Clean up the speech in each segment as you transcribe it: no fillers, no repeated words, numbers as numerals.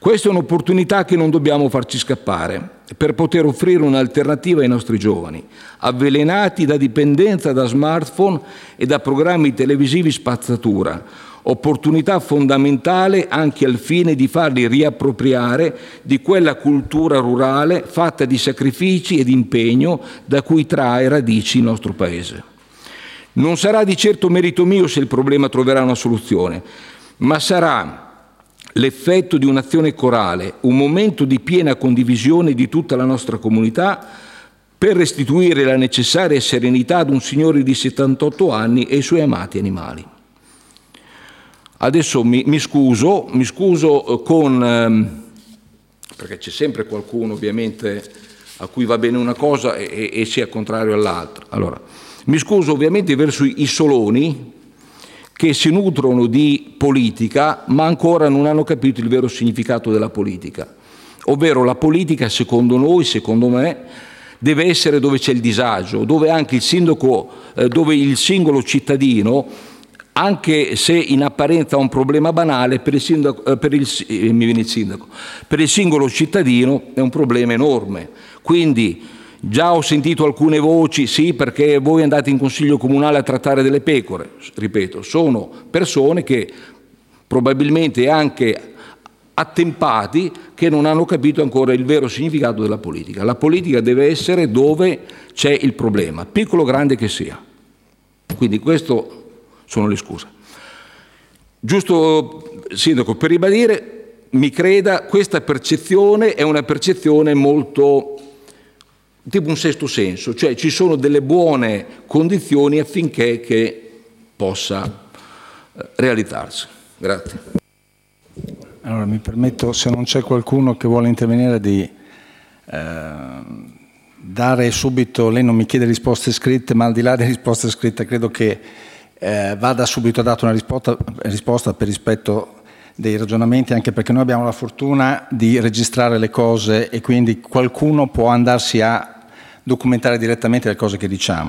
Questa è un'opportunità che non dobbiamo farci scappare per poter offrire un'alternativa ai nostri giovani, avvelenati da dipendenza da smartphone e da programmi televisivi spazzatura, opportunità fondamentale anche al fine di farli riappropriare di quella cultura rurale fatta di sacrifici e di impegno da cui trae radici il nostro Paese. Non sarà di certo merito mio se il problema troverà una soluzione, ma sarà l'effetto di un'azione corale, un momento di piena condivisione di tutta la nostra comunità per restituire la necessaria serenità ad un signore di 78 anni e ai suoi amati animali. Adesso mi scuso con perché c'è sempre qualcuno ovviamente a cui va bene una cosa e sia contrario all'altra. Allora, mi scuso ovviamente verso i soloni che si nutrono di politica ma ancora non hanno capito il vero significato della politica, ovvero la politica secondo me deve essere dove c'è il disagio, dove anche il sindaco, dove il singolo cittadino, anche se in apparenza ha un problema banale, per il singolo cittadino è un problema enorme. Quindi già ho sentito alcune voci, sì, perché voi andate in consiglio comunale a trattare delle pecore. Ripeto, sono persone che probabilmente anche attempati che non hanno capito ancora il vero significato della politica. La politica deve essere dove c'è il problema, piccolo o grande che sia. Quindi questo sono le scuse. Giusto, Sindaco, per ribadire, mi creda, questa percezione è una percezione molto tipo un sesto senso, cioè ci sono delle buone condizioni affinché che possa realizzarsi. Grazie. Allora mi permetto, se non c'è qualcuno che vuole intervenire, di dare subito, lei non mi chiede risposte scritte, ma al di là delle risposte scritte credo che vada subito data una risposta per rispetto dei ragionamenti, anche perché noi abbiamo la fortuna di registrare le cose e quindi qualcuno può andarsi a documentare direttamente le cose che diciamo.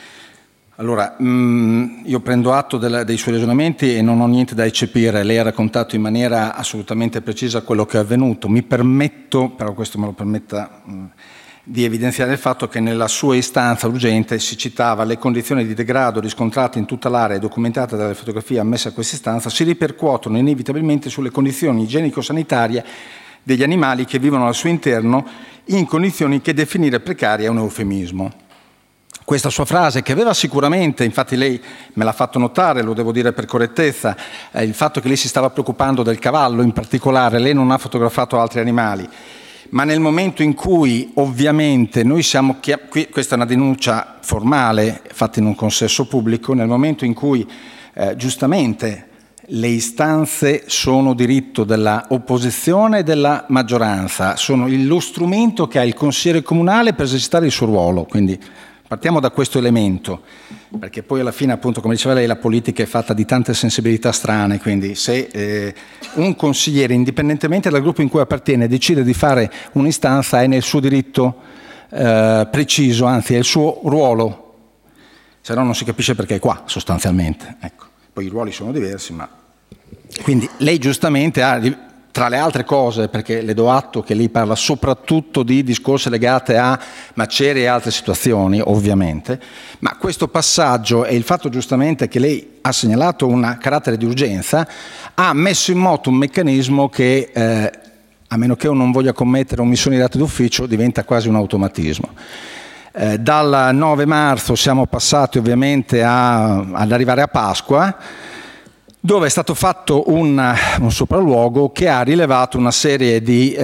Allora, io prendo atto dei suoi ragionamenti e non ho niente da eccepire. Lei ha raccontato in maniera assolutamente precisa quello che è avvenuto. Mi permetto, però questo me lo permetta, di evidenziare il fatto che nella sua istanza urgente si citava le condizioni di degrado riscontrate in tutta l'area e documentate dalle fotografie ammesse a questa istanza si ripercuotono inevitabilmente sulle condizioni igienico-sanitarie degli animali che vivono al suo interno in condizioni che definire precarie è un eufemismo. Questa sua frase, che aveva sicuramente, infatti lei me l'ha fatto notare, lo devo dire per correttezza, il fatto che lei si stava preoccupando del cavallo in particolare, lei non ha fotografato altri animali, ma nel momento in cui ovviamente noi siamo, questa è una denuncia formale fatta in un consesso pubblico, nel momento in cui giustamente le istanze sono diritto della opposizione e della maggioranza, sono lo strumento che ha il consigliere comunale per esercitare il suo ruolo, quindi partiamo da questo elemento, perché poi alla fine, appunto, come diceva lei, la politica è fatta di tante sensibilità strane, quindi se un consigliere, indipendentemente dal gruppo in cui appartiene, decide di fare un'istanza è nel suo diritto preciso, anzi è il suo ruolo, se no non si capisce perché è qua, sostanzialmente. Ecco. Poi i ruoli sono diversi, ma quindi lei giustamente ha, tra le altre cose, perché le do atto che lei parla soprattutto di discorsi legati a macerie e altre situazioni, ovviamente, ma questo passaggio e il fatto giustamente che lei ha segnalato un carattere di urgenza ha messo in moto un meccanismo che, a meno che uno non voglia commettere omissioni di atti d'ufficio, diventa quasi un automatismo. Dal 9 marzo siamo passati ovviamente ad arrivare a Pasqua, dove è stato fatto un sopralluogo che ha rilevato una serie di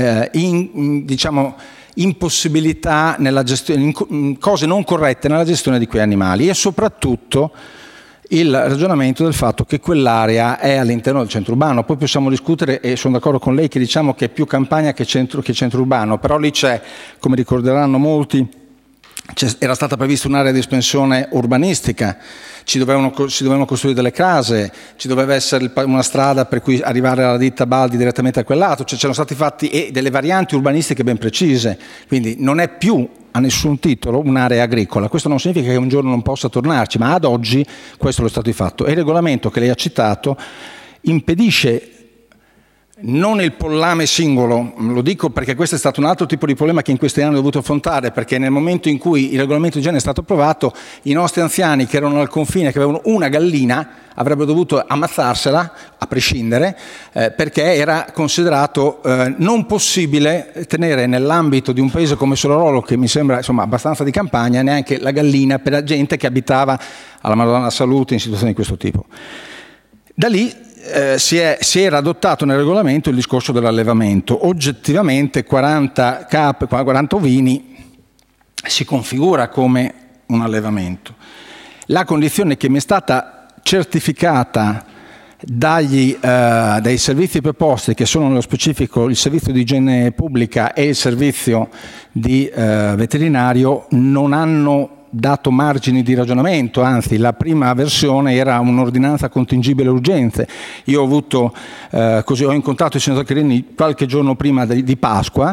impossibilità nella gestione, cose non corrette nella gestione di quei animali e soprattutto il ragionamento del fatto che quell'area è all'interno del centro urbano. Poi possiamo discutere, e sono d'accordo con lei, che diciamo che è più campagna che centro urbano, però lì c'è, come ricorderanno molti, era stata prevista un'area di espansione urbanistica, si dovevano costruire delle case, ci doveva essere una strada per cui arrivare alla ditta Baldi direttamente a quel lato, cioè c'erano stati fatti delle varianti urbanistiche ben precise, quindi non è più a nessun titolo un'area agricola. Questo non significa che un giorno non possa tornarci, ma ad oggi questo è lo stato di fatto. E il regolamento che lei ha citato impedisce Non il pollame singolo, lo dico perché questo è stato un altro tipo di problema che in questi anni ho dovuto affrontare, perché nel momento in cui il regolamento di igiene è stato approvato, i nostri anziani che erano al confine, che avevano una gallina, avrebbero dovuto ammazzarsela, a prescindere, perché era considerato non possibile tenere nell'ambito di un paese come Solorolo, che mi sembra insomma abbastanza di campagna, neanche la gallina per la gente che abitava alla Madonna Salute in situazioni di questo tipo. Da lì si era adottato nel regolamento il discorso dell'allevamento. Oggettivamente 40 ovini si configura come un allevamento. La condizione che mi è stata certificata dai servizi preposti, che sono nello specifico il servizio di igiene pubblica e il servizio di veterinario, non hanno dato margini di ragionamento, anzi la prima versione era un'ordinanza contingibile urgenze. Io ho incontrato il senatore Chiarini qualche giorno prima di Pasqua,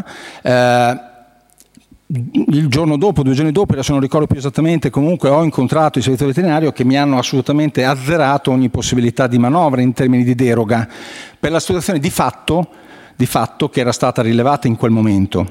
il giorno dopo, 2 giorni dopo, adesso non ricordo più esattamente, comunque ho incontrato il servizio veterinario che mi hanno assolutamente azzerato ogni possibilità di manovra in termini di deroga per la situazione di fatto che era stata rilevata in quel momento.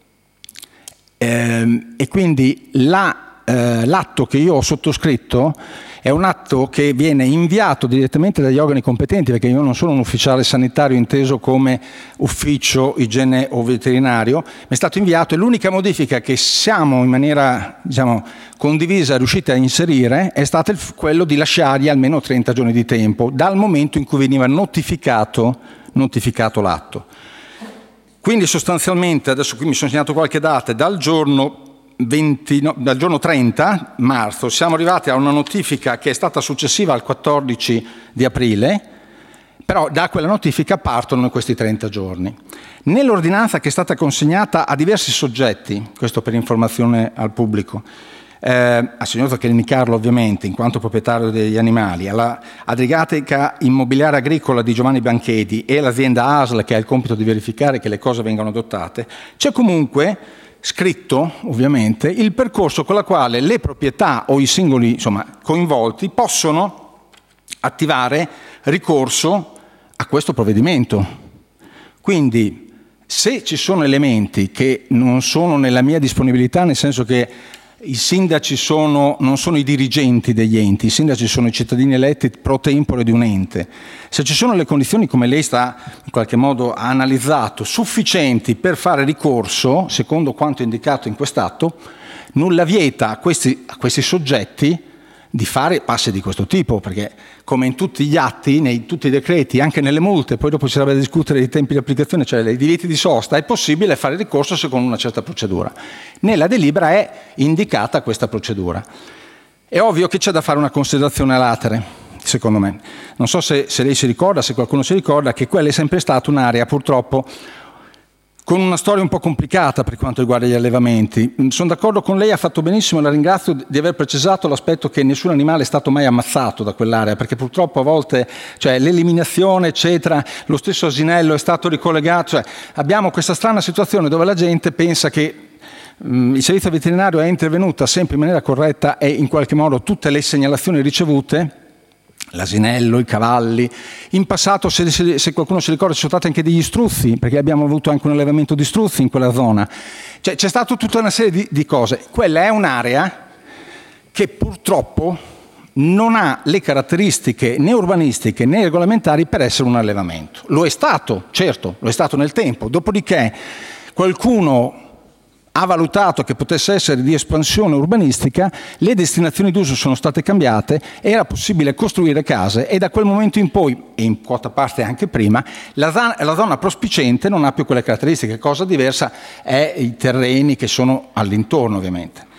E quindi l'atto che io ho sottoscritto è un atto che viene inviato direttamente dagli organi competenti, perché io non sono un ufficiale sanitario inteso come ufficio igiene o veterinario, mi è stato inviato e l'unica modifica che siamo in maniera condivisa riusciti a inserire è stato quello di lasciargli almeno 30 giorni di tempo dal momento in cui veniva notificato l'atto. Quindi sostanzialmente, adesso qui mi sono segnato qualche data, dal giorno 30 marzo siamo arrivati a una notifica che è stata successiva al 14 di aprile, però da quella notifica partono questi 30 giorni. Nell'ordinanza che è stata consegnata a diversi soggetti, questo per informazione al pubblico, al signor Zaccherini Carlo ovviamente in quanto proprietario degli animali, alla Adriatica Immobiliare Agricola di Giovanni Banchedi e all'azienda ASL che ha il compito di verificare che le cose vengano adottate, c'è comunque scritto ovviamente il percorso con la quale le proprietà o i singoli coinvolti possono attivare ricorso a questo provvedimento. Quindi se ci sono elementi che non sono nella mia disponibilità, nel senso che i sindaci non sono i dirigenti degli enti, i sindaci sono i cittadini eletti pro tempore di un ente. Se ci sono le condizioni, come lei in qualche modo ha analizzato, sufficienti per fare ricorso, secondo quanto indicato in quest'atto, nulla vieta a questi soggetti di fare passi di questo tipo, perché come in tutti gli atti, in tutti i decreti, anche nelle multe, poi dopo ci sarebbe da discutere dei tempi di applicazione, cioè dei divieti di sosta, è possibile fare ricorso secondo una certa procedura. Nella delibera è indicata questa procedura. È ovvio che c'è da fare una considerazione a latere, secondo me. Non so se lei si ricorda, se qualcuno si ricorda, che quella è sempre stata un'area purtroppo con una storia un po' complicata per quanto riguarda gli allevamenti. Sono d'accordo con lei, ha fatto benissimo, la ringrazio di aver precisato l'aspetto che nessun animale è stato mai ammazzato da quell'area, perché purtroppo a volte, l'eliminazione, eccetera, lo stesso asinello è stato ricollegato, abbiamo questa strana situazione dove la gente pensa che il servizio veterinario è intervenuto sempre in maniera corretta e in qualche modo tutte le segnalazioni ricevute, l'asinello, i cavalli. In passato, se qualcuno si ricorda, ci sono stati anche degli struzzi, perché abbiamo avuto anche un allevamento di struzzi in quella zona. C'è stata tutta una serie di cose. Quella è un'area che purtroppo non ha le caratteristiche né urbanistiche né regolamentari per essere un allevamento. Lo è stato, certo, lo è stato nel tempo. Dopodiché qualcuno ha valutato che potesse essere di espansione urbanistica, le destinazioni d'uso sono state cambiate, era possibile costruire case e da quel momento in poi, e in quota parte anche prima, la zona prospiciente non ha più quelle caratteristiche. Cosa diversa è i terreni che sono all'intorno ovviamente.